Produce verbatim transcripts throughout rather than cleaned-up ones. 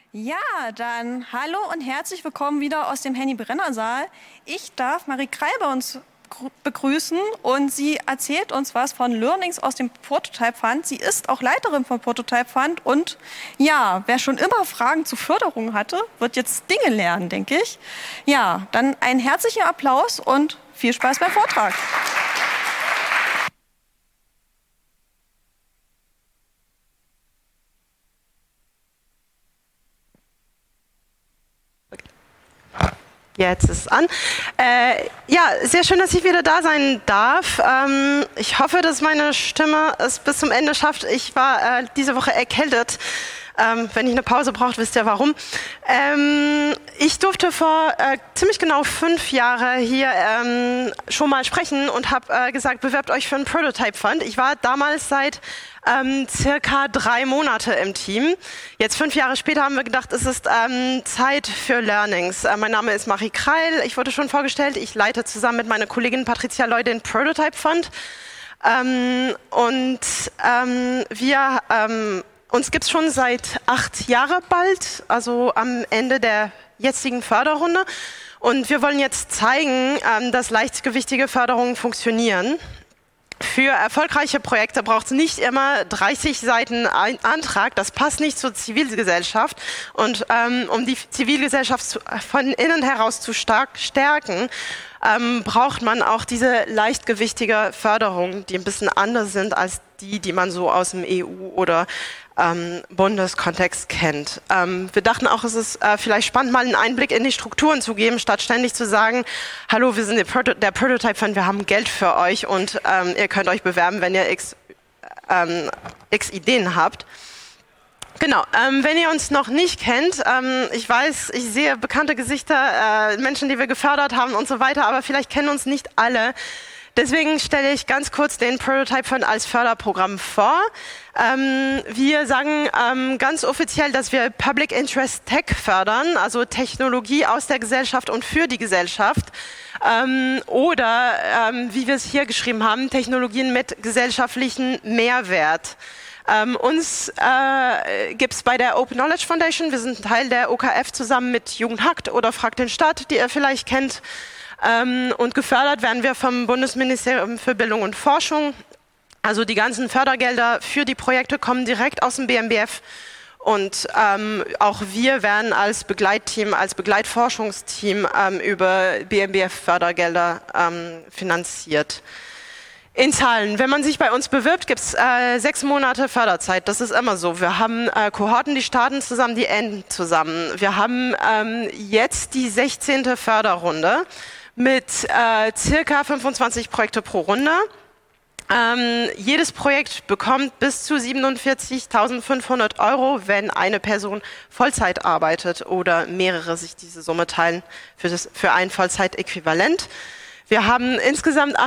Ja, dann hallo und herzlich willkommen wieder aus dem Henny-Brenner-Saal. Ich darf Marie Kreil bei uns begrüßen und sie erzählt uns was von Learnings aus dem Prototype Fund. Sie ist auch Leiterin vom Prototype Fund und ja, wer schon immer Fragen zu Förderung hatte, wird jetzt Dinge lernen, denke ich. Ja, dann einen herzlichen Applaus und viel Spaß beim Vortrag. Jetzt ist es an. Äh, ja, sehr schön, dass ich wieder da sein darf. Ähm, ich hoffe, dass meine Stimme es bis zum Ende schafft. Ich war äh, diese Woche erkältet. Ähm, wenn ich eine Pause brauche, wisst ihr warum. Ähm, ich durfte vor äh, ziemlich genau fünf Jahren hier ähm, schon mal sprechen und habe äh, gesagt, bewerbt euch für einen Prototype Fund. Ich war damals seit ähm, circa drei Monate im Team. Jetzt fünf Jahre später haben wir gedacht, es ist ähm, Zeit für Learnings. Äh, mein Name ist Marie Kreil. Ich wurde schon vorgestellt. Ich leite zusammen mit meiner Kollegin Patricia Loy den Prototype Fund. Ähm, und ähm, wir ähm, Uns gibt es schon seit acht Jahren bald, also am Ende der jetzigen Förderrunde. Und wir wollen jetzt zeigen, ähm, dass leichtgewichtige Förderungen funktionieren. Für erfolgreiche Projekte braucht es nicht immer dreißig Seiten ein Antrag. Das passt nicht zur Zivilgesellschaft. Und ähm, um die Zivilgesellschaft zu, von innen heraus zu stark stärken, ähm, braucht man auch diese leichtgewichtige Förderung, die ein bisschen anders sind als die, die man so aus dem E U- oder ähm, Bundeskontext kennt. Ähm, wir dachten auch, es ist äh, vielleicht spannend, mal einen Einblick in die Strukturen zu geben, statt ständig zu sagen, hallo, wir sind der, Proto- der Prototype Fund, wir haben Geld für euch und ähm, ihr könnt euch bewerben, wenn ihr x, ähm, x Ideen habt. Genau, ähm, wenn ihr uns noch nicht kennt, ähm, ich weiß, ich sehe bekannte Gesichter, äh, Menschen, die wir gefördert haben und so weiter, aber vielleicht kennen uns nicht alle. Deswegen stelle ich ganz kurz den Prototype Fund als Förderprogramm vor. Ähm, wir sagen ähm, ganz offiziell, dass wir Public Interest Tech fördern, also Technologie aus der Gesellschaft und für die Gesellschaft. Ähm, oder, ähm, wie wir es hier geschrieben haben, Technologien mit gesellschaftlichem Mehrwert. Ähm, uns äh, gibt es bei der Open Knowledge Foundation, wir sind Teil der O K F zusammen mit Jugendhakt oder Frag den Staat, die ihr vielleicht kennt. Ähm, und gefördert werden wir vom Bundesministerium für Bildung und Forschung. Also die ganzen Fördergelder für die Projekte kommen direkt aus dem B M B F. Und ähm, auch wir werden als Begleitteam, als Begleitforschungsteam ähm, über B M B F-Fördergelder ähm, finanziert. In Zahlen, wenn man sich bei uns bewirbt, gibt es äh, sechs Monate Förderzeit. Das ist immer so. Wir haben äh, Kohorten, die starten zusammen, die enden zusammen. Wir haben ähm, jetzt die sechzehnte Förderrunde mit äh, circa fünfundzwanzig Projekte pro Runde. Ähm, jedes Projekt bekommt bis zu siebenundvierzigtausendfünfhundert Euro, wenn eine Person Vollzeit arbeitet oder mehrere sich diese Summe teilen für, das, für ein Vollzeitäquivalent. Wir haben insgesamt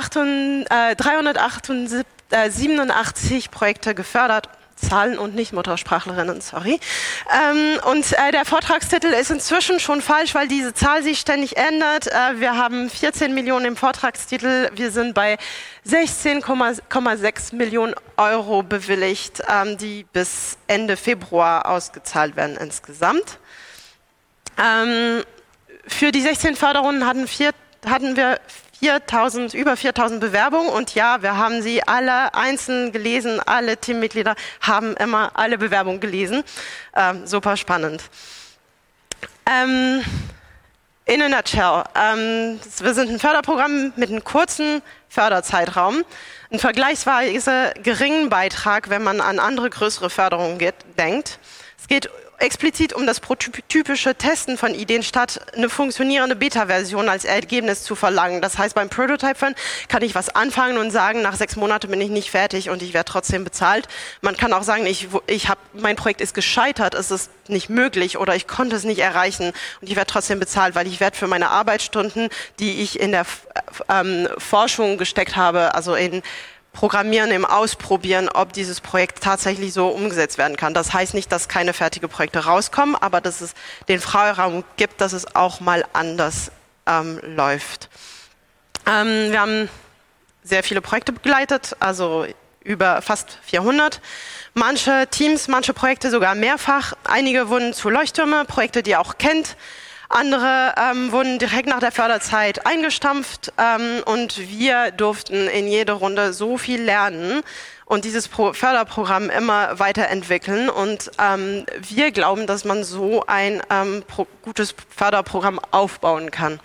dreihundertsiebenundachtzig Projekte gefördert, Zahlen und nicht Muttersprachlerinnen, sorry. Ähm, und äh, der Vortragstitel ist inzwischen schon falsch, weil diese Zahl sich ständig ändert. Äh, wir haben vierzehn Millionen im Vortragstitel, wir sind bei sechzehn Komma sechs Millionen Euro bewilligt, ähm, die bis Ende Februar ausgezahlt werden insgesamt. Ähm, für die sechzehn Förderrunden hatten, vier, hatten wir viertausend, über viertausend Bewerbungen und ja, wir haben sie alle einzeln gelesen, alle Teammitglieder haben immer alle Bewerbungen gelesen. Ähm, super spannend. Ähm, in a nutshell, ähm, wir sind ein Förderprogramm mit einem kurzen Förderzeitraum, ein vergleichsweise geringen Beitrag, wenn man an andere größere Förderungen geht, denkt. Es geht explizit um das prototypische Testen von Ideen statt eine funktionierende Beta-Version als Ergebnis zu verlangen. Das heißt, beim Prototype Fund kann ich was anfangen und sagen, nach sechs Monaten bin ich nicht fertig und ich werde trotzdem bezahlt. Man kann auch sagen, ich, ich hab, mein Projekt ist gescheitert, es ist nicht möglich oder ich konnte es nicht erreichen und ich werde trotzdem bezahlt, weil ich werde für meine Arbeitsstunden, die ich in der ähm, Forschung gesteckt habe, also in Programmieren, im Ausprobieren, ob dieses Projekt tatsächlich so umgesetzt werden kann. Das heißt nicht, dass keine fertigen Projekte rauskommen, aber dass es den Freiraum gibt, dass es auch mal anders ähm, läuft. Ähm, wir haben sehr viele Projekte begleitet, also über fast vierhundert. Manche Teams, manche Projekte sogar mehrfach. Einige wurden zu Leuchttürme, Projekte, die ihr auch kennt. Andere ähm, wurden direkt nach der Förderzeit eingestampft ähm, und wir durften in jeder Runde so viel lernen und dieses Pro- Förderprogramm immer weiterentwickeln. Und ähm, wir glauben, dass man so ein ähm, pro- gutes Förderprogramm aufbauen kann.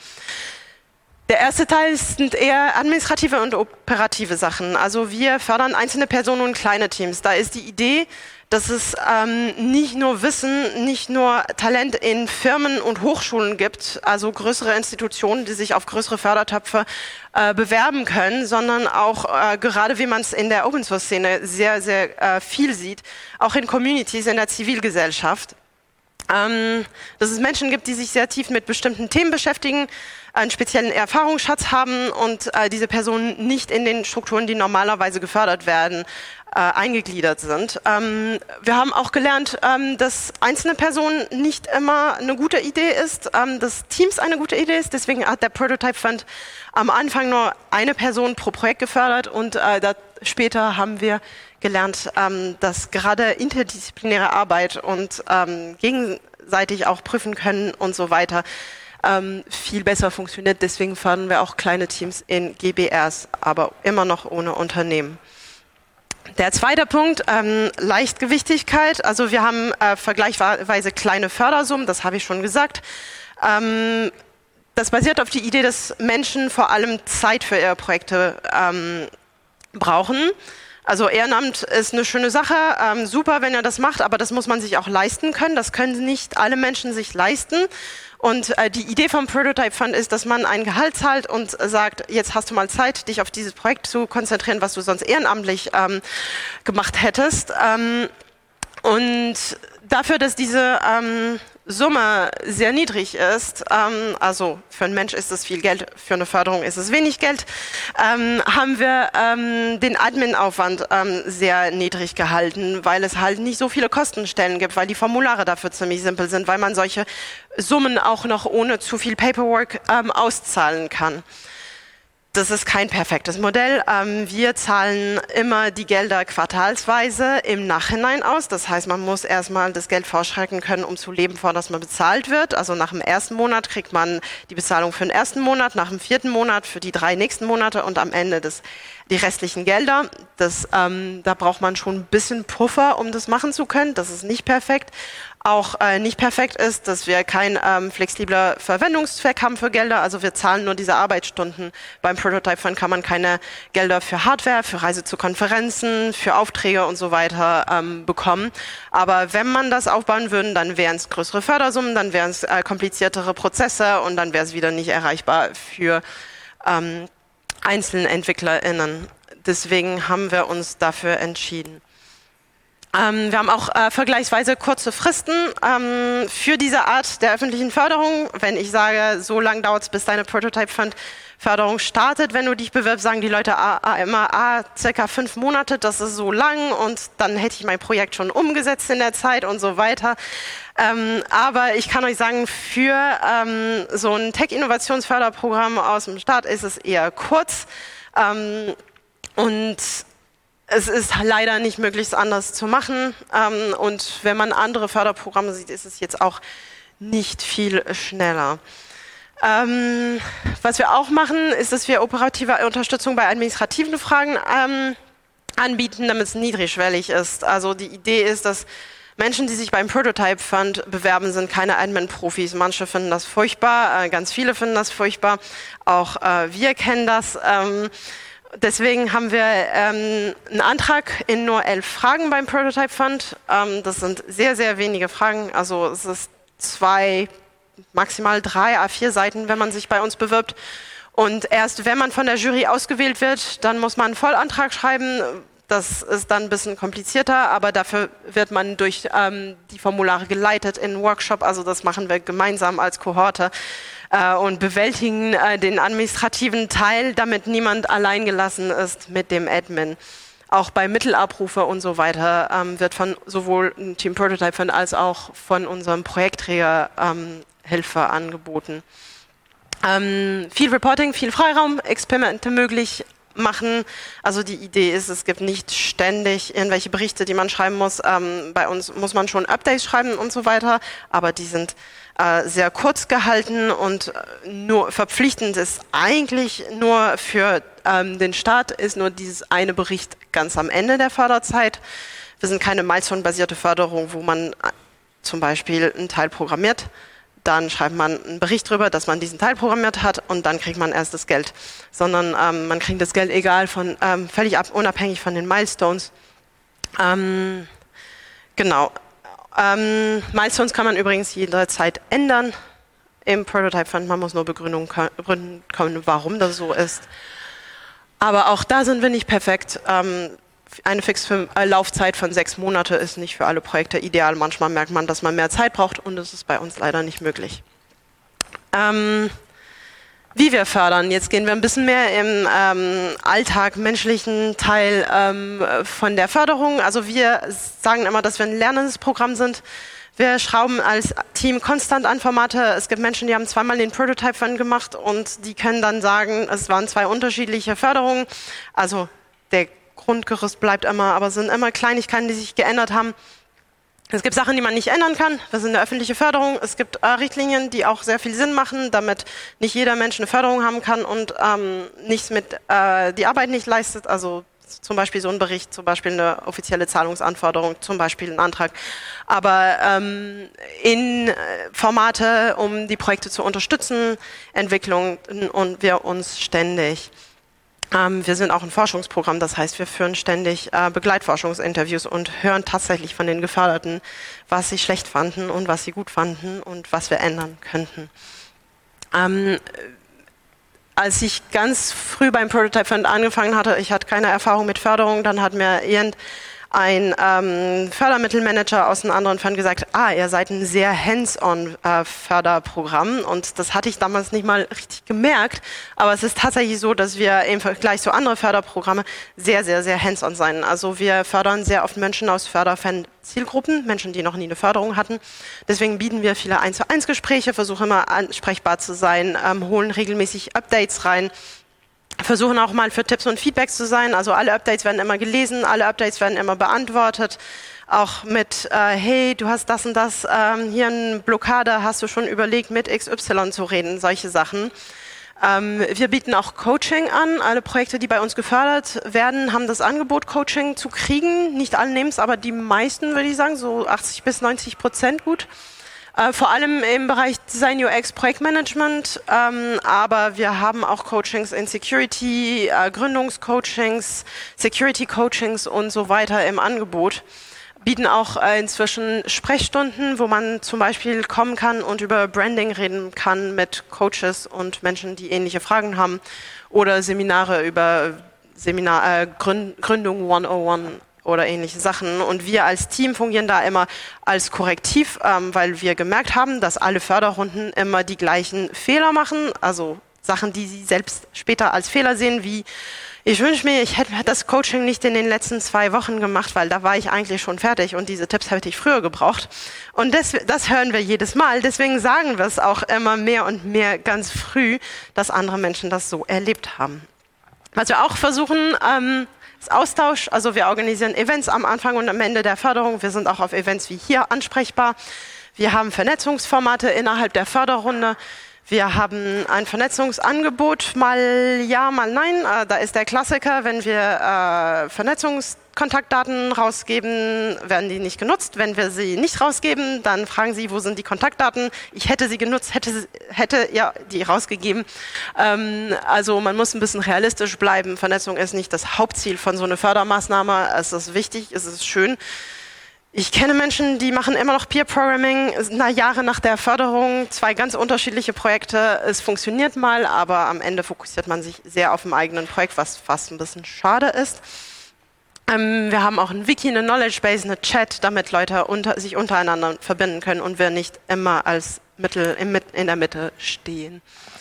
Der erste Teil sind eher administrative und operative Sachen. Also wir fördern einzelne Personen und kleine Teams. Da ist die Idee, dass es ähm, nicht nur Wissen, nicht nur Talent in Firmen und Hochschulen gibt, also größere Institutionen, die sich auf größere Fördertöpfe äh, bewerben können, sondern auch, äh, gerade wie man es in der Open-Source-Szene sehr, sehr äh, viel sieht, auch in Communities, in der Zivilgesellschaft. Ähm, dass es Menschen gibt, die sich sehr tief mit bestimmten Themen beschäftigen, einen speziellen Erfahrungsschatz haben und äh, diese Personen nicht in den Strukturen, die normalerweise gefördert werden, äh, eingegliedert sind. Ähm, wir haben auch gelernt, ähm, dass einzelne Personen nicht immer eine gute Idee ist, ähm, dass Teams eine gute Idee ist. Deswegen hat der Prototype Fund am Anfang nur eine Person pro Projekt gefördert und äh, da, später haben wir gelernt, ähm, dass gerade interdisziplinäre Arbeit und ähm, gegenseitig auch prüfen können und so weiter ähm, viel besser funktioniert. Deswegen fördern wir auch kleine Teams in G B Rs, aber immer noch ohne Unternehmen. Der zweite Punkt, ähm, Leichtgewichtigkeit. Also wir haben äh, vergleichsweise kleine Fördersummen, das habe ich schon gesagt. Ähm, das basiert auf die Idee, dass Menschen vor allem Zeit für ihre Projekte ähm, brauchen. Also Ehrenamt ist eine schöne Sache, ähm, super, wenn ihr das macht, aber das muss man sich auch leisten können. Das können nicht alle Menschen sich leisten. Und äh, die Idee vom Prototype Fund ist, dass man ein Gehalt zahlt und sagt, jetzt hast du mal Zeit, dich auf dieses Projekt zu konzentrieren, was du sonst ehrenamtlich ähm, gemacht hättest. Ähm, und dafür, dass diese ähm, Summe sehr niedrig ist, ähm, also für einen Mensch ist es viel Geld, für eine Förderung ist es wenig Geld, ähm, haben wir ähm, den Admin-Aufwand ähm, sehr niedrig gehalten, weil es halt nicht so viele Kostenstellen gibt, weil die Formulare dafür ziemlich simpel sind, weil man solche Summen auch noch ohne zu viel Paperwork ähm, auszahlen kann. Das ist kein perfektes Modell. Ähm, wir zahlen immer die Gelder quartalsweise im Nachhinein aus. Das heißt, man muss erstmal das Geld vorschrecken können, um zu leben, vor dass man bezahlt wird. Also nach dem ersten Monat kriegt man die Bezahlung für den ersten Monat, nach dem vierten Monat für die drei nächsten Monate und am Ende des, die restlichen Gelder. Das, ähm, da braucht man schon ein bisschen Puffer, um das machen zu können. Das ist nicht perfekt. Auch äh, nicht perfekt ist, dass wir kein ähm, flexibler Verwendungszweck haben für Gelder. Also wir zahlen nur diese Arbeitsstunden. Beim Prototype Fund kann man keine Gelder für Hardware, für Reise zu Konferenzen, für Aufträge und so weiter ähm, bekommen. Aber wenn man das aufbauen würde, dann wären es größere Fördersummen, dann wären es äh, kompliziertere Prozesse und dann wäre es wieder nicht erreichbar für ähm, einzelne EntwicklerInnen. Deswegen haben wir uns dafür entschieden. Ähm, wir haben auch äh, vergleichsweise kurze Fristen ähm, für diese Art der öffentlichen Förderung. Wenn ich sage, so lange dauert es, bis deine Prototype Fund Förderung startet, wenn du dich bewirbst, sagen die Leute ah, ah, immer, ah, circa fünf Monate, das ist so lang und dann hätte ich mein Projekt schon umgesetzt in der Zeit und so weiter. Ähm, aber ich kann euch sagen, für ähm, so ein Tech-Innovationsförderprogramm aus dem Staat ist es eher kurz ähm, und es ist leider nicht möglich, es anders zu machen. Ähm, und wenn man andere Förderprogramme sieht, ist es jetzt auch nicht viel schneller. Ähm, was wir auch machen, ist, dass wir operative Unterstützung bei administrativen Fragen ähm, anbieten, damit es niedrigschwellig ist. Also die Idee ist, dass Menschen, die sich beim Prototype Fund bewerben, sind keine Admin-Profis. Manche finden das furchtbar, äh, ganz viele finden das furchtbar. Auch äh, wir kennen das. Ähm, Deswegen haben wir ähm, einen Antrag in nur elf Fragen beim Prototype Fund. Ähm, das sind sehr, sehr wenige Fragen. Also es ist zwei, maximal drei A vier Seiten, wenn man sich bei uns bewirbt. Und erst wenn man von der Jury ausgewählt wird, dann muss man einen Vollantrag schreiben. Das ist dann ein bisschen komplizierter, aber dafür wird man durch ähm, die Formulare geleitet in einen Workshop. Also das machen wir gemeinsam als Kohorte äh, und bewältigen äh, den administrativen Teil, damit niemand allein gelassen ist mit dem Admin. Auch bei Mittelabrufe und so weiter ähm, wird von sowohl Team Prototype Fund als auch von unserem Projektträger ähm, Hilfe angeboten. Ähm, viel Reporting, viel Freiraum, Experimente möglich. machen. Also die Idee ist, es gibt nicht ständig irgendwelche Berichte, die man schreiben muss. Ähm, bei uns muss man schon Updates schreiben und so weiter, aber die sind äh, sehr kurz gehalten und nur verpflichtend ist eigentlich nur für ähm, den Start, ist nur dieses eine Bericht ganz am Ende der Förderzeit. Wir sind keine Milestone-basierte Förderung, wo man zum Beispiel einen Teil programmiert. Dann schreibt man einen Bericht darüber, dass man diesen Teil programmiert hat und dann kriegt man erst das Geld. Sondern ähm, man kriegt das Geld egal, von, ähm, völlig ab, unabhängig von den Milestones. Ähm, genau. Ähm, Milestones kann man übrigens jederzeit ändern im Prototype Fund. Man muss nur Begründungen begründen können, warum das so ist. Aber auch da sind wir nicht perfekt. Ähm, Eine fixe Laufzeit von sechs Monate ist nicht für alle Projekte ideal. Manchmal merkt man, dass man mehr Zeit braucht und das ist bei uns leider nicht möglich. Ähm, wie wir fördern, jetzt gehen wir ein bisschen mehr im ähm, Alltag, menschlichen Teil ähm, von der Förderung. Also wir sagen immer, dass wir ein lernendes Programm sind. Wir schrauben als Team konstant an Formate. Es gibt Menschen, die haben zweimal den Prototype Fund gemacht und die können dann sagen, es waren zwei unterschiedliche Förderungen. Also der Grundgerüst bleibt immer, aber es sind immer Kleinigkeiten, die sich geändert haben. Es gibt Sachen, die man nicht ändern kann. Wir sind eine öffentliche Förderung. Es gibt äh, Richtlinien, die auch sehr viel Sinn machen, damit nicht jeder Mensch eine Förderung haben kann und ähm, nichts mit äh, die Arbeit nicht leistet. Also zum Beispiel so ein Bericht, zum Beispiel eine offizielle Zahlungsanforderung, zum Beispiel ein Antrag. Aber ähm, in Formate, um die Projekte zu unterstützen, Entwicklung und wir uns ständig. Ähm, wir sind auch ein Forschungsprogramm, das heißt, wir führen ständig äh, Begleitforschungsinterviews und hören tatsächlich von den Geförderten, was sie schlecht fanden und was sie gut fanden und was wir ändern könnten. Ähm, als ich ganz früh beim Prototype Fund angefangen hatte, ich hatte keine Erfahrung mit Förderung, dann hat mir irgendein ähm, Fördermittelmanager aus einem anderen Fund gesagt, ah, ihr seid ein sehr hands-on äh, Förderprogramm und das hatte ich damals nicht mal richtig gemerkt, aber es ist tatsächlich so, dass wir im Vergleich zu anderen Förderprogramme sehr, sehr, sehr hands-on sein. Also wir fördern sehr oft Menschen aus Förderfan-Zielgruppen, Menschen, die noch nie eine Förderung hatten. Deswegen bieten wir viele eins zu eins Gespräche, versuchen immer ansprechbar zu sein, ähm, holen regelmäßig Updates rein, versuchen auch mal für Tipps und Feedbacks zu sein. Also alle Updates werden immer gelesen, alle Updates werden immer beantwortet. Auch mit, äh, hey, du hast das und das, ähm, hier eine Blockade, hast du schon überlegt, mit X Y zu reden, solche Sachen. Ähm, wir bieten auch Coaching an. Alle Projekte, die bei uns gefördert werden, haben das Angebot, Coaching zu kriegen. Nicht alle nehmen es, aber die meisten, würde ich sagen, so achtzig bis neunzig Prozent gut. Äh, vor allem im Bereich Design U X, Projektmanagement, ähm, aber wir haben auch Coachings in Security, äh, Gründungscoachings, Security-Coachings und so weiter im Angebot. Bieten auch äh, inzwischen Sprechstunden, wo man zum Beispiel kommen kann und über Branding reden kann mit Coaches und Menschen, die ähnliche Fragen haben, oder Seminare über Seminar, äh, Gründ Gründung hundertundeins oder ähnliche Sachen. Und wir als Team fungieren da immer als Korrektiv, ähm, weil wir gemerkt haben, dass alle Förderrunden immer die gleichen Fehler machen, also Sachen, die sie selbst später als Fehler sehen, wie ich wünsche mir, ich hätte das Coaching nicht in den letzten zwei Wochen gemacht, weil da war ich eigentlich schon fertig und diese Tipps hätte ich früher gebraucht. Und das, das hören wir jedes Mal. Deswegen sagen wir es auch immer mehr und mehr ganz früh, dass andere Menschen das so erlebt haben. Was wir auch versuchen, ähm, Austausch, also wir organisieren Events am Anfang und am Ende der Förderung. Wir sind auch auf Events wie hier ansprechbar. Wir haben Vernetzungsformate innerhalb der Förderrunde. Wir haben ein Vernetzungsangebot, mal ja, mal nein. Da ist der Klassiker, wenn wir äh, Vernetzungskontaktdaten rausgeben, werden die nicht genutzt. Wenn wir sie nicht rausgeben, dann fragen sie, wo sind die Kontaktdaten? Ich hätte sie genutzt, hätte, hätte ja die rausgegeben. Ähm, also man muss ein bisschen realistisch bleiben. Vernetzung ist nicht das Hauptziel von so einer Fördermaßnahme. Es ist wichtig, es ist schön. Ich kenne Menschen, die machen immer noch Peer-Programming, na, Jahre nach der Förderung, zwei ganz unterschiedliche Projekte. Es funktioniert mal, aber am Ende fokussiert man sich sehr auf dem eigenen Projekt, was fast ein bisschen schade ist. Ähm, wir haben auch ein Wiki, eine Knowledge Base, eine Chat, damit Leute unter, sich untereinander verbinden können und wir nicht immer als Mittel im, in der Mitte stehen.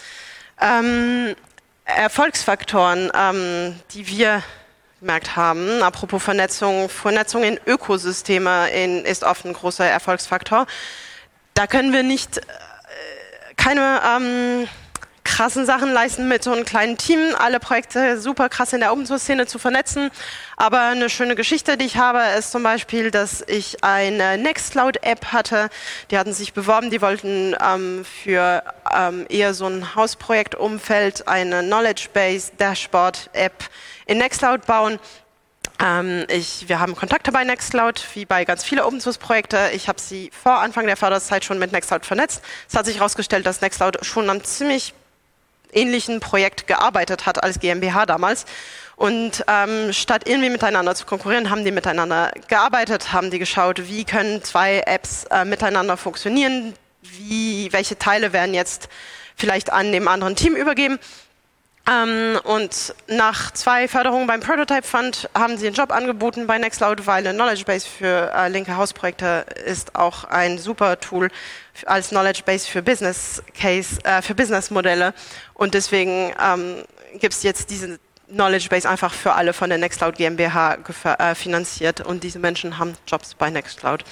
Ähm, Erfolgsfaktoren, ähm, die wir gemerkt haben. Apropos Vernetzung, Vernetzung in Ökosysteme in, ist oft ein großer Erfolgsfaktor. Da können wir nicht äh, keine ähm, krassen Sachen leisten, mit so einem kleinen Team alle Projekte super krass in der Open-Source-Szene zu vernetzen. Aber eine schöne Geschichte, die ich habe, ist zum Beispiel, dass ich eine Nextcloud-App hatte. Die hatten sich beworben, die wollten ähm, für ähm, eher so ein Hausprojektumfeld eine Knowledge-Base-Dashboard-App in Nextcloud bauen. Ähm, ich, wir haben Kontakte bei Nextcloud, wie bei ganz vielen Open-Source-Projekte. Ich habe sie vor Anfang der Förderzeit schon mit Nextcloud vernetzt. Es hat sich herausgestellt, dass Nextcloud schon am ziemlich ähnlichen Projekt gearbeitet hat als GmbH damals. Und ähm, statt irgendwie miteinander zu konkurrieren, haben die miteinander gearbeitet, haben die geschaut, wie können zwei Apps äh, miteinander funktionieren, wie, welche Teile werden jetzt vielleicht an dem anderen Team übergeben. Ähm, und nach zwei Förderungen beim Prototype Fund haben sie einen Job angeboten bei Nextcloud, weil eine Knowledge Base für äh, linke Hausprojekte ist auch ein super Tool als Knowledge Base für Business Case, äh, für Business Modelle. Und deswegen ähm, gibt es jetzt diese Knowledge Base einfach für alle von der Nextcloud GmbH äh, finanziert und diese Menschen haben Jobs bei Nextcloud.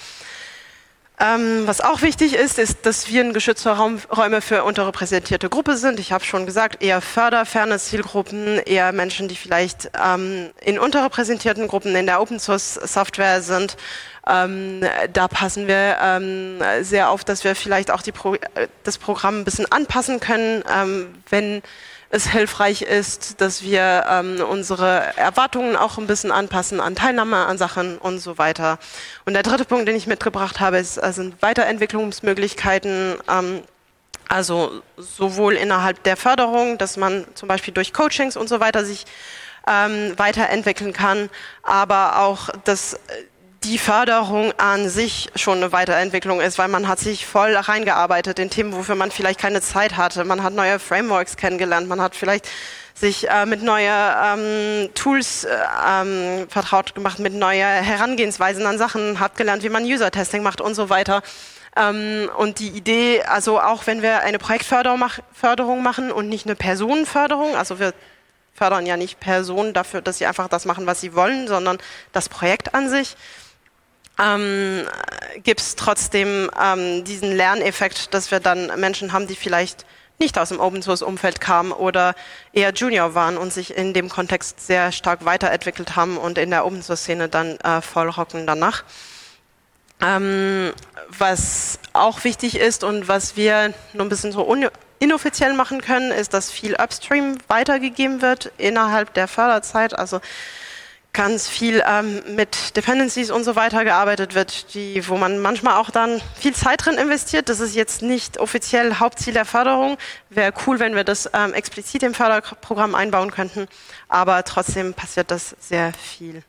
Ähm, was auch wichtig ist, ist, dass wir ein geschützter Raum, Räume für unterrepräsentierte Gruppe sind. Ich habe schon gesagt, eher förderferne Zielgruppen, eher Menschen, die vielleicht ähm, in unterrepräsentierten Gruppen in der Open-Source-Software sind. Ähm, da passen wir ähm, sehr auf, dass wir vielleicht auch die Pro das Programm ein bisschen anpassen können, ähm, wenn es hilfreich ist, dass wir ähm, unsere Erwartungen auch ein bisschen anpassen an Teilnahme an Sachen und so weiter. Und der dritte Punkt, den ich mitgebracht habe, ist, äh, sind Weiterentwicklungsmöglichkeiten, ähm, also sowohl innerhalb der Förderung, dass man zum Beispiel durch Coachings und so weiter sich ähm, weiterentwickeln kann, aber auch, dass die Förderung an sich schon eine Weiterentwicklung ist, weil man hat sich voll reingearbeitet in Themen, wofür man vielleicht keine Zeit hatte. Man hat neue Frameworks kennengelernt, man hat vielleicht sich äh, mit neuen ähm, Tools äh, ähm, vertraut gemacht, mit neuen Herangehensweisen an Sachen, hat gelernt, wie man User-Testing macht und so weiter. Ähm, und die Idee, also auch wenn wir eine Projektförderung mach, Förderung machen und nicht eine Personenförderung, also wir fördern ja nicht Personen dafür, dass sie einfach das machen, was sie wollen, sondern das Projekt an sich, Ähm, gibt es trotzdem ähm, diesen Lerneffekt, dass wir dann Menschen haben, die vielleicht nicht aus dem Open-Source-Umfeld kamen oder eher Junior waren und sich in dem Kontext sehr stark weiterentwickelt haben und in der Open-Source-Szene dann äh, vollrocken danach. Ähm, was auch wichtig ist und was wir nur ein bisschen so inoffiziell machen können, ist, dass viel Upstream weitergegeben wird innerhalb der Förderzeit, also ganz viel ähm, mit Dependencies und so weiter gearbeitet wird, die, wo man manchmal auch dann viel Zeit drin investiert. Das ist jetzt nicht offiziell Hauptziel der Förderung. Wäre cool, wenn wir das ähm, explizit im Förderprogramm einbauen könnten, aber trotzdem passiert das sehr viel.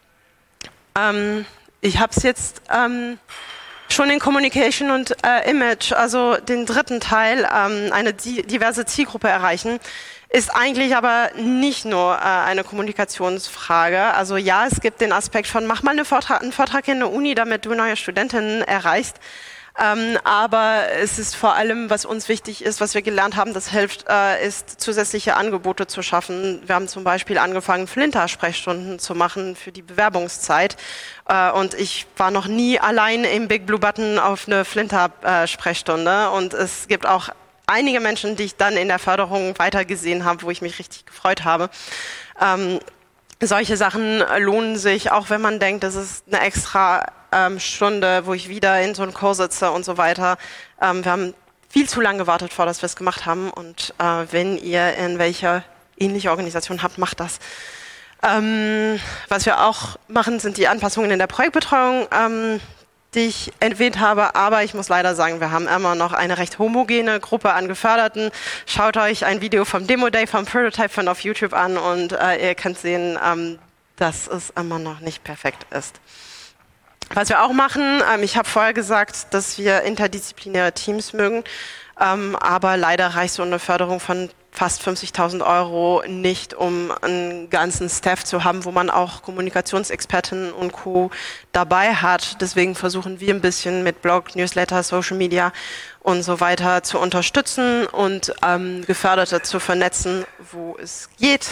Ähm, ich habe es jetzt ähm, schon in Communication und äh, Image, also den dritten Teil, ähm, eine di diverse Zielgruppe erreichen. Ist eigentlich aber nicht nur äh, eine Kommunikationsfrage. Also ja, es gibt den Aspekt von, mach mal eine Vortrag, einen Vortrag in der Uni, damit du neue Studentinnen erreichst. Ähm, aber es ist vor allem, was uns wichtig ist, was wir gelernt haben, das hilft, äh, ist zusätzliche Angebote zu schaffen. Wir haben zum Beispiel angefangen, Flinter-Sprechstunden zu machen für die Bewerbungszeit. Äh, und ich war noch nie allein im Big Blue Button auf eine Flinter-Sprechstunde. Und es gibt auch einige Menschen, die ich dann in der Förderung weitergesehen habe, wo ich mich richtig gefreut habe. Ähm, solche Sachen lohnen sich, auch wenn man denkt, das ist eine extra ähm, Stunde, wo ich wieder in so einem Kurs sitze und so weiter. Ähm, wir haben viel zu lange gewartet, vor dass wir es gemacht haben. Und äh, wenn ihr in welcher ähnliche Organisation habt, macht das. Ähm, was wir auch machen, sind die Anpassungen in der Projektbetreuung, ähm, die ich erwähnt habe, aber ich muss leider sagen, wir haben immer noch eine recht homogene Gruppe an Geförderten. Schaut euch ein Video vom Demo Day vom Prototype Fund auf YouTube an und äh, ihr könnt sehen, ähm, dass es immer noch nicht perfekt ist. Was wir auch machen, ähm, ich habe vorher gesagt, dass wir interdisziplinäre Teams mögen, ähm, aber leider reicht so eine Förderung von fast fünfzigtausend Euro nicht, um einen ganzen Staff zu haben, wo man auch Kommunikationsexperten und Co. dabei hat. Deswegen versuchen wir ein bisschen mit Blog, Newsletter, Social Media und so weiter zu unterstützen und ähm, Geförderte zu vernetzen, wo es geht.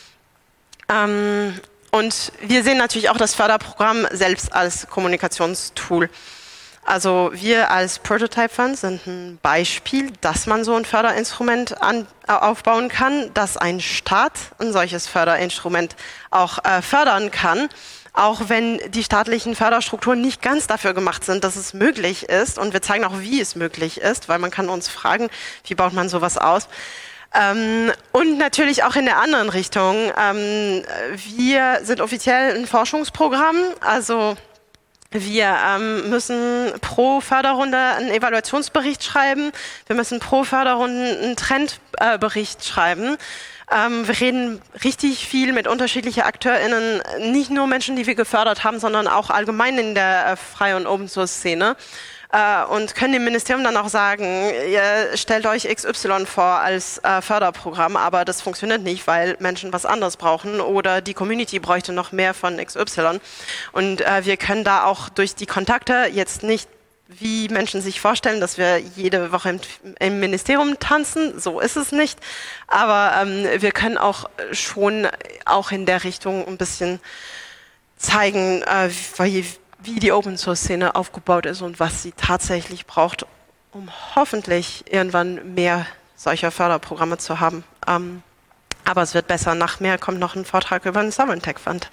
Ähm, und wir sehen natürlich auch das Förderprogramm selbst als Kommunikationstool. Also wir als Prototype Fund sind ein Beispiel, dass man so ein Förderinstrument an, äh, aufbauen kann, dass ein Staat ein solches Förderinstrument auch äh, fördern kann, auch wenn die staatlichen Förderstrukturen nicht ganz dafür gemacht sind, dass es möglich ist. Und wir zeigen auch, wie es möglich ist, weil man kann uns fragen, wie baut man sowas aus? Ähm, und natürlich auch in der anderen Richtung. Ähm, wir sind offiziell ein Forschungsprogramm, also wir ähm, müssen pro Förderrunde einen Evaluationsbericht schreiben. Wir müssen pro Förderrunde einen Trendbericht äh, schreiben. Ähm, wir reden richtig viel mit unterschiedlichen AkteurInnen, nicht nur Menschen, die wir gefördert haben, sondern auch allgemein in der äh, Freie- und Open-Source-Szene. Äh, und können dem Ministerium dann auch sagen, ihr stellt euch X Y vor als äh, Förderprogramm, aber das funktioniert nicht, weil Menschen was anderes brauchen oder die Community bräuchte noch mehr von X Y. Und äh, wir können da auch durch die Kontakte jetzt nicht, wie Menschen sich vorstellen, dass wir jede Woche im, im Ministerium tanzen, so ist es nicht. Aber ähm, wir können auch schon auch in der Richtung ein bisschen zeigen, äh, wie, wie die Open-Source-Szene aufgebaut ist und was sie tatsächlich braucht, um hoffentlich irgendwann mehr solcher Förderprogramme zu haben. Ähm, aber es wird besser. Nach mehr kommt noch ein Vortrag über den Sovereign Tech Fund.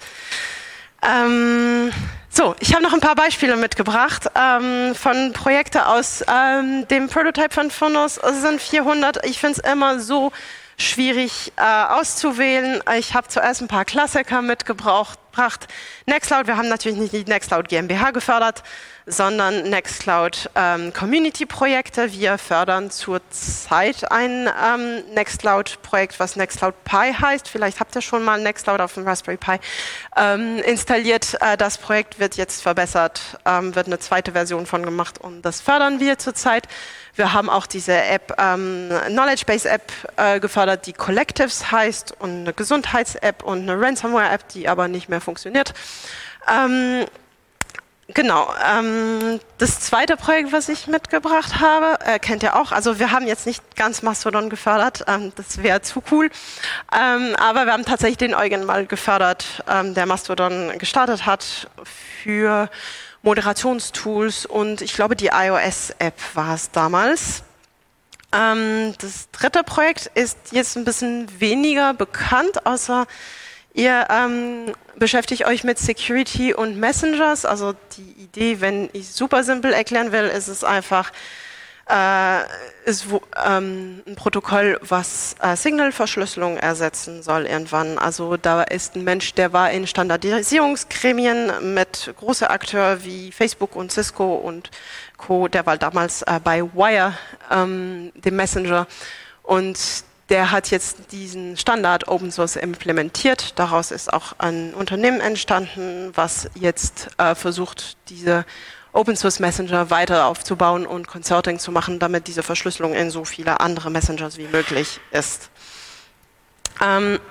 Ähm, so, ich habe noch ein paar Beispiele mitgebracht ähm, von Projekten aus ähm, dem Prototype Fund Fundus. Es sind vierhundert. Ich finde es immer so schwierig äh, auszuwählen. Ich habe zuerst ein paar Klassiker mitgebracht. Nextcloud, wir haben natürlich nicht die Nextcloud GmbH gefördert, sondern Nextcloud ähm, Community-Projekte. Wir fördern zurzeit ein ähm, Nextcloud-Projekt, was Nextcloud Pi heißt. Vielleicht habt ihr schon mal Nextcloud auf dem Raspberry Pi ähm, installiert. Äh, das Projekt wird jetzt verbessert, ähm, wird eine zweite Version von gemacht und das fördern wir zurzeit. Wir haben auch diese App, ähm, Knowledge Base App äh, gefördert, die Collectives heißt, und eine Gesundheits-App und eine Ransomware-App, die aber nicht mehr funktioniert. Ähm, genau. Ähm, das zweite Projekt, was ich mitgebracht habe, äh, kennt ihr auch. Also wir haben jetzt nicht ganz Mastodon gefördert, ähm, das wäre zu cool. Ähm, aber wir haben tatsächlich den Eugen mal gefördert, ähm, der Mastodon gestartet hat für Moderationstools und ich glaube, die iOS-App war es damals. Ähm, das dritte Projekt ist jetzt ein bisschen weniger bekannt, außer ihr ähm, beschäftigt euch mit Security und Messengers. Also die Idee, wenn ich super simpel erklären will, ist es einfach äh, ist wo, ähm, ein Protokoll, was äh, Signal-Verschlüsselung ersetzen soll irgendwann. Also da ist ein Mensch, der war in Standardisierungsgremien mit großen Akteuren wie Facebook und Cisco und Co. Der war damals äh, bei Wire, ähm, dem Messenger, und der hat jetzt diesen Standard Open Source implementiert. Daraus ist auch ein Unternehmen entstanden, was jetzt äh, versucht, diese Open Source Messenger weiter aufzubauen und Consorting zu machen, damit diese Verschlüsselung in so viele andere Messengers wie möglich ist. Ähm,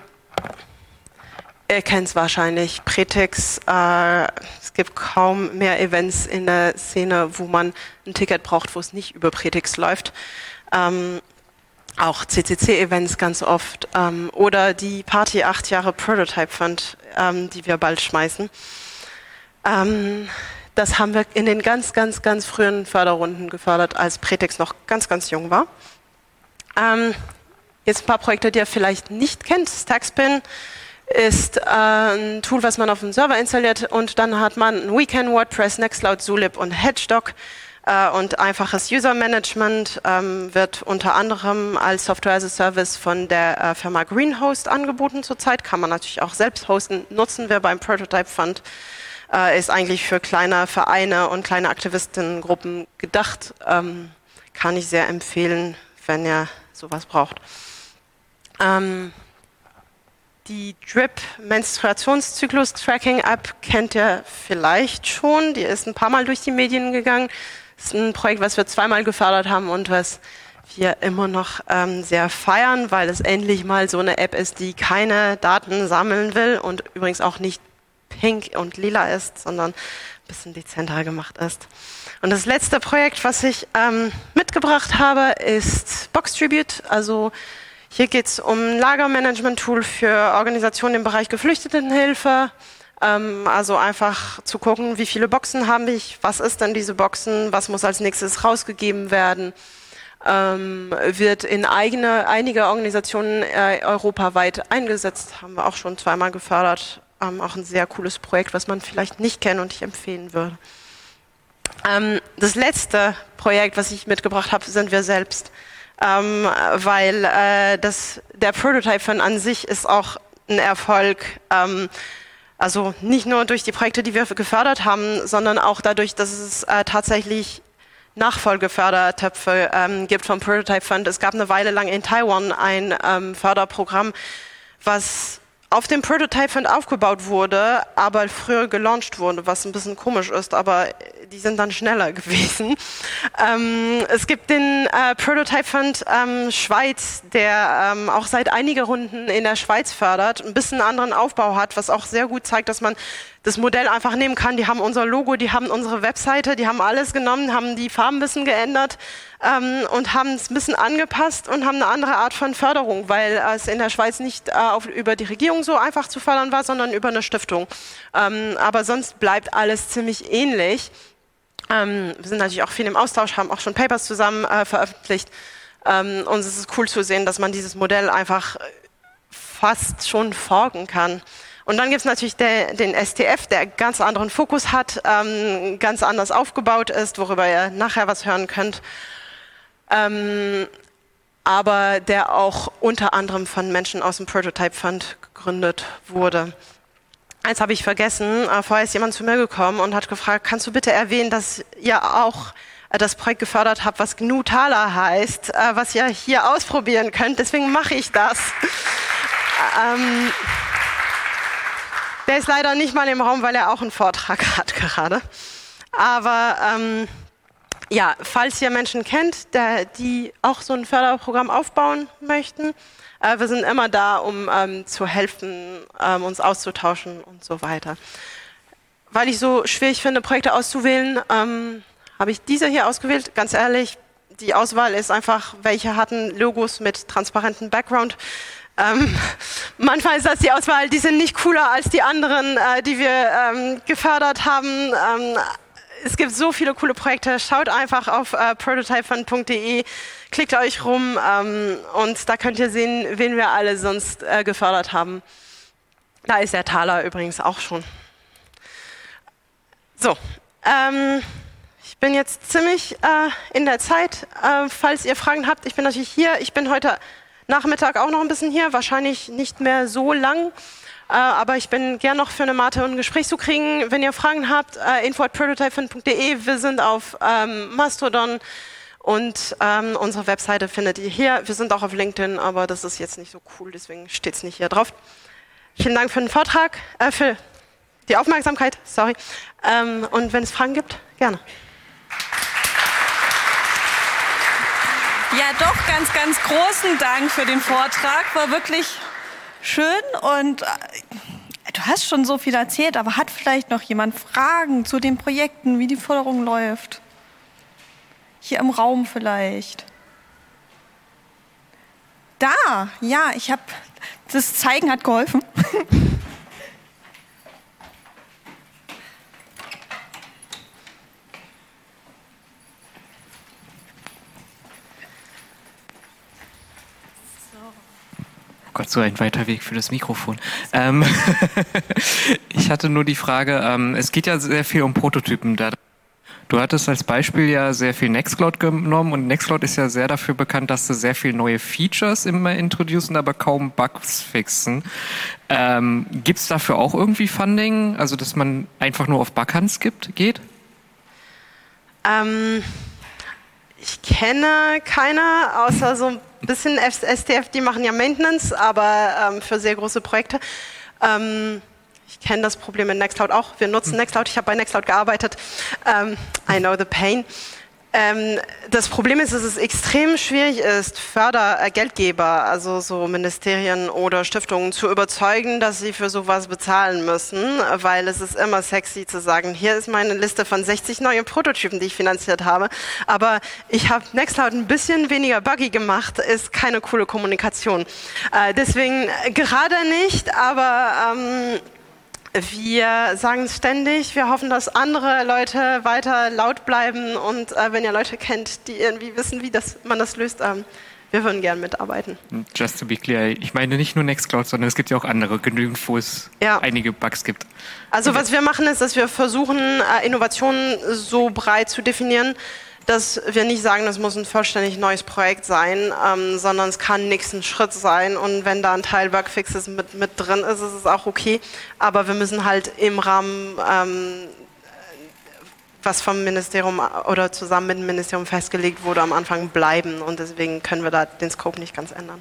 ihr kennt es wahrscheinlich, Pretix. Äh, es gibt kaum mehr Events in der Szene, wo man ein Ticket braucht, wo es nicht über Pretix läuft. Ähm, auch C C C-Events ganz oft. Ähm, oder die Party acht Jahre Prototype Fund, ähm, die wir bald schmeißen. Ähm, Das haben wir in den ganz, ganz, ganz frühen Förderrunden gefördert, als Pretix noch ganz, ganz jung war. Ähm, jetzt ein paar Projekte, die ihr vielleicht nicht kennt. Stackspin ist äh, ein Tool, was man auf dem Server installiert, und dann hat man ein Weekend, WordPress, Nextcloud, Zulip und Hedgedoc. Äh, und einfaches User-Management ähm, wird unter anderem als Software as a Service von der äh, Firma Greenhost angeboten zurzeit. Kann man natürlich auch selbst hosten, nutzen wir beim Prototype Fund. Äh, ist eigentlich für kleine Vereine und kleine Aktivistinnengruppen gedacht. Ähm, kann ich sehr empfehlen, wenn ihr sowas braucht. Ähm, die Drip Menstruationszyklus-Tracking-App kennt ihr vielleicht schon. Die ist ein paar Mal durch die Medien gegangen. Das ist ein Projekt, was wir zweimal gefördert haben und was wir immer noch ähm, sehr feiern, weil es endlich mal so eine App ist, die keine Daten sammeln will und übrigens auch nicht pink und lila ist, sondern ein bisschen dezenter gemacht ist. Und das letzte Projekt, was ich ähm, mitgebracht habe, ist Boxtribute. Also hier geht es um ein Lagermanagement-Tool für Organisationen im Bereich Geflüchtetenhilfe. Ähm, also einfach zu gucken, wie viele Boxen habe ich, was ist denn diese Boxen, was muss als nächstes rausgegeben werden. Ähm, wird in eigene, einige Organisationen äh, europaweit eingesetzt, haben wir auch schon zweimal gefördert. Ähm, auch ein sehr cooles Projekt, was man vielleicht nicht kennt und ich empfehlen würde. Ähm, das letzte Projekt, was ich mitgebracht habe, sind wir selbst, ähm, weil äh, das, der Prototype Fund an sich ist auch ein Erfolg. Ähm, also nicht nur durch die Projekte, die wir gefördert haben, sondern auch dadurch, dass es äh, tatsächlich Nachfolgefördertöpfe ähm, gibt vom Prototype Fund. Es gab eine Weile lang in Taiwan ein ähm, Förderprogramm, was auf dem Prototype Fund aufgebaut wurde, aber früher gelauncht wurde, was ein bisschen komisch ist, aber die sind dann schneller gewesen. Ähm, es gibt den äh, Prototype Fund ähm, Schweiz, der ähm, auch seit einigen Runden in der Schweiz fördert, ein bisschen anderen Aufbau hat, was auch sehr gut zeigt, dass man das Modell einfach nehmen kann. Die haben unser Logo, die haben unsere Webseite, die haben alles genommen, haben die Farben ein bisschen geändert ähm, und haben es ein bisschen angepasst und haben eine andere Art von Förderung, weil es in der Schweiz nicht äh, auf, über die Regierung so einfach zu fördern war, sondern über eine Stiftung. Ähm, aber sonst bleibt alles ziemlich ähnlich. Ähm, wir sind natürlich auch viel im Austausch, haben auch schon Papers zusammen äh, veröffentlicht. Ähm, und es ist cool zu sehen, dass man dieses Modell einfach fast schon forken kann. Und dann gibt es natürlich der, den S T F, der einen ganz anderen Fokus hat, ähm, ganz anders aufgebaut ist, worüber ihr nachher was hören könnt. Ähm, aber der auch unter anderem von Menschen aus dem Prototype Fund gegründet wurde. Eins habe ich vergessen, äh, vorher ist jemand zu mir gekommen und hat gefragt, kannst du bitte erwähnen, dass ihr auch äh, das Projekt gefördert habt, was G N U Thaler heißt, äh, was ihr hier ausprobieren könnt, deswegen mache ich das. ähm, Der ist leider nicht mal im Raum, weil er auch einen Vortrag hat gerade. Aber ähm, ja, falls ihr Menschen kennt, der, die auch so ein Förderprogramm aufbauen möchten, äh, wir sind immer da, um ähm, zu helfen, ähm, uns auszutauschen und so weiter. Weil ich so schwierig finde, Projekte auszuwählen, ähm, habe ich diese hier ausgewählt. Ganz ehrlich, die Auswahl ist einfach, welche hatten Logos mit transparentem Background. Ähm, manchmal ist das die Auswahl, die sind nicht cooler als die anderen, äh, die wir ähm, gefördert haben. Ähm, es gibt so viele coole Projekte. Schaut einfach auf äh, prototypefund punkt de, klickt euch rum ähm, und da könnt ihr sehen, wen wir alle sonst äh, gefördert haben. Da ist der Thaler übrigens auch schon. So, ähm, ich bin jetzt ziemlich äh, in der Zeit. Äh, falls ihr Fragen habt, ich bin natürlich hier. Ich bin heute Nachmittag auch noch ein bisschen hier, wahrscheinlich nicht mehr so lang, äh, aber ich bin gern noch für eine Mate und ein Gespräch zu kriegen. Wenn ihr Fragen habt, äh, info at prototypefund punkt de, wir sind auf ähm, Mastodon und ähm, unsere Webseite findet ihr hier. Wir sind auch auf LinkedIn, aber das ist jetzt nicht so cool, deswegen steht es nicht hier drauf. Vielen Dank für den Vortrag, äh, für die Aufmerksamkeit, sorry. Ähm, und wenn es Fragen gibt, gerne. Ja, doch, ganz, ganz großen Dank für den Vortrag. War wirklich schön und äh, du hast schon so viel erzählt, aber hat vielleicht noch jemand Fragen zu den Projekten, wie die Förderung läuft? Hier im Raum vielleicht. Da, ja, ich habe, das Zeigen hat geholfen. Gott, so ein weiter Weg für das Mikrofon. Ähm, ich hatte nur die Frage, ähm, es geht ja sehr viel um Prototypen. Du hattest als Beispiel ja sehr viel Nextcloud genommen und Nextcloud ist ja sehr dafür bekannt, dass sie sehr viel neue Features immer introducen, aber kaum Bugs fixen. Ähm, gibt es dafür auch irgendwie Funding, also dass man einfach nur auf Backhunts gibt, geht? Ähm, ich kenne keine, außer so ein bisschen S T F, die machen ja Maintenance, aber ähm, für sehr große Projekte. Ähm, ich kenne das Problem mit Nextcloud auch. Wir nutzen hm. Nextcloud, ich habe bei Nextcloud gearbeitet. Ähm, I know the pain. Ähm, das Problem ist, dass es extrem schwierig ist, Fördergeldgeber, also so Ministerien oder Stiftungen zu überzeugen, dass sie für sowas bezahlen müssen, weil es ist immer sexy zu sagen, hier ist meine Liste von sechzig neuen Prototypen, die ich finanziert habe, aber ich habe Nextcloud ein bisschen weniger buggy gemacht, ist keine coole Kommunikation. Äh, deswegen gerade nicht, aber ähm, Wir sagen es ständig, wir hoffen, dass andere Leute weiter laut bleiben und äh, wenn ihr Leute kennt, die irgendwie wissen, wie das, man das löst, ähm, wir würden gerne mitarbeiten. Just to be clear, ich meine nicht nur Nextcloud, sondern es gibt ja auch andere, genügend, wo es ja. einige Bugs gibt. Also okay. Was wir machen ist, dass wir versuchen, äh, Innovationen so breit zu definieren, dass wir nicht sagen, das muss ein vollständig neues Projekt sein, ähm, sondern es kann nächsten Schritt sein und wenn da ein Teil Bugfixes mit, mit drin ist, ist es auch okay, aber wir müssen halt im Rahmen, ähm, was vom Ministerium oder zusammen mit dem Ministerium festgelegt wurde, am Anfang bleiben und deswegen können wir da den Scope nicht ganz ändern.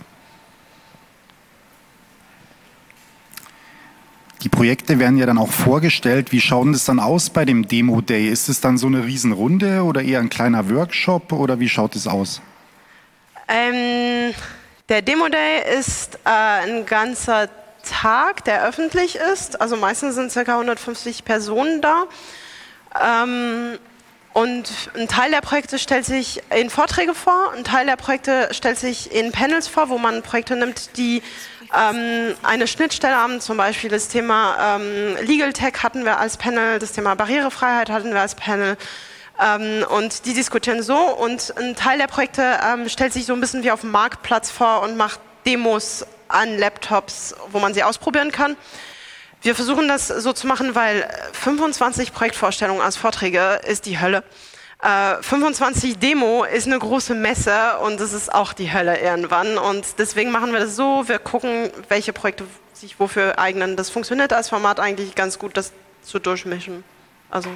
Die Projekte werden ja dann auch vorgestellt. Wie schaut das dann aus bei dem Demo-Day? Ist es dann so eine Riesenrunde oder eher ein kleiner Workshop oder wie schaut es aus? Ähm, der Demo-Day ist äh, ein ganzer Tag, der öffentlich ist. Also meistens sind ca. hundertfünfzig Personen da. Ähm, und ein Teil der Projekte stellt sich in Vorträge vor, ein Teil der Projekte stellt sich in Panels vor, wo man Projekte nimmt, die ähm, eine Schnittstelle haben, zum Beispiel das Thema ähm, Legal Tech hatten wir als Panel, das Thema Barrierefreiheit hatten wir als Panel ähm, und die diskutieren so und ein Teil der Projekte ähm, stellt sich so ein bisschen wie auf dem Marktplatz vor und macht Demos an Laptops, wo man sie ausprobieren kann. Wir versuchen das so zu machen, weil fünfundzwanzig Projektvorstellungen als Vorträge ist die Hölle. Äh, fünfundzwanzig Demo ist eine große Messe und das ist auch die Hölle irgendwann. Und deswegen machen wir das so, wir gucken, welche Projekte sich wofür eignen. Das funktioniert als Format eigentlich ganz gut, das zu durchmischen. Also.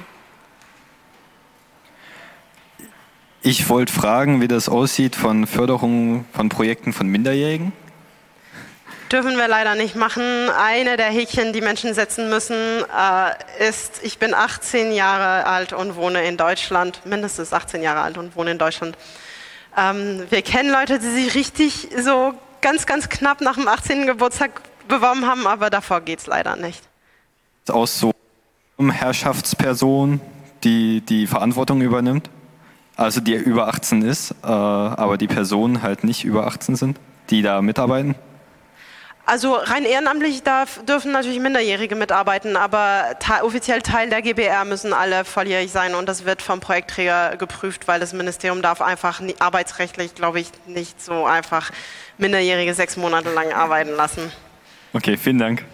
Ich wollte fragen, wie das aussieht von Förderung von Projekten von Minderjährigen. Dürfen wir leider nicht machen. Eine der Häkchen, die Menschen setzen müssen, äh, ist, ich bin achtzehn Jahre alt und wohne in Deutschland, mindestens achtzehn Jahre alt und wohne in Deutschland. Ähm, wir kennen Leute, die sich richtig so ganz, ganz knapp nach dem achtzehnten Geburtstag beworben haben, aber davor geht es leider nicht. Aus so einer Herrschaftsperson, die die Verantwortung übernimmt, also die über achtzehn ist, äh, aber die Personen halt nicht über achtzehn sind, die da mitarbeiten? Also rein ehrenamtlich darf, dürfen natürlich Minderjährige mitarbeiten, aber te- offiziell Teil der G B R müssen alle volljährig sein und das wird vom Projektträger geprüft, weil das Ministerium darf einfach nie, arbeitsrechtlich, glaube ich, nicht so einfach Minderjährige sechs Monate lang arbeiten lassen. Okay, vielen Dank.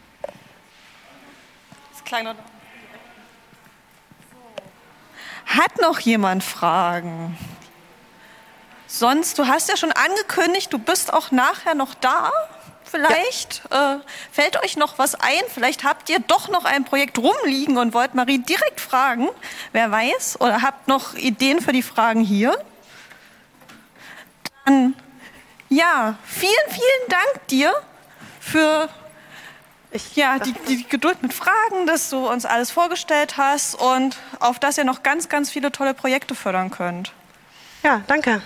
Das kleine Hat noch jemand Fragen? Sonst, du hast ja schon angekündigt, du bist auch nachher noch da. Vielleicht ja. äh, fällt euch noch was ein. Vielleicht habt ihr doch noch ein Projekt rumliegen und wollt Marie direkt fragen. Wer weiß? Oder habt noch Ideen für die Fragen hier? Dann, ja, vielen, vielen Dank dir für ich, ja, die, die Geduld mit Fragen, dass du uns alles vorgestellt hast und auf dass ihr noch ganz, ganz viele tolle Projekte fördern könnt. Ja, danke.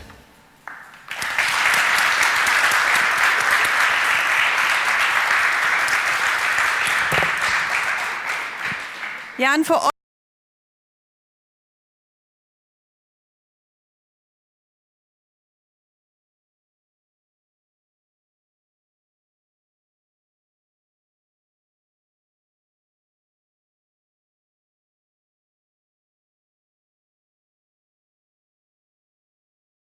Ja, und für